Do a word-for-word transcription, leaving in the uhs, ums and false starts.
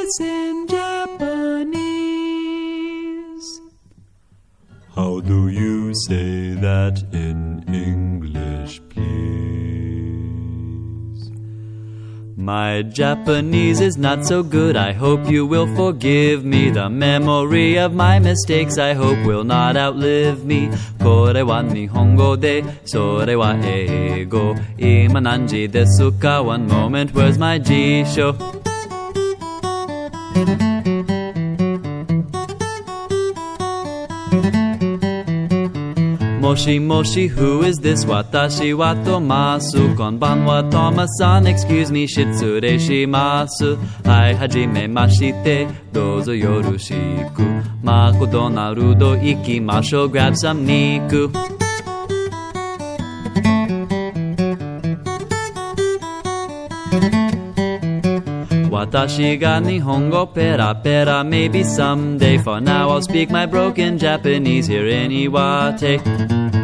this in Japanese. How do you say that in English, please? My Japanese is not so good, I hope you will forgive me. The memory of my mistakes I hope will not outlive me. これは日本語で、それは英語。今何時ですか? One moment, where's my G show? もしもし Who is this? 私はトマス。こんばんはトマさん。Excuse me 失礼します。はい、はじめまして。どうぞよろしく。マクドナルド行きましょう。Grab some 肉。私が日本語ペラペラ Maybe someday. For now I'll speak my broken Japanese here in Iwate.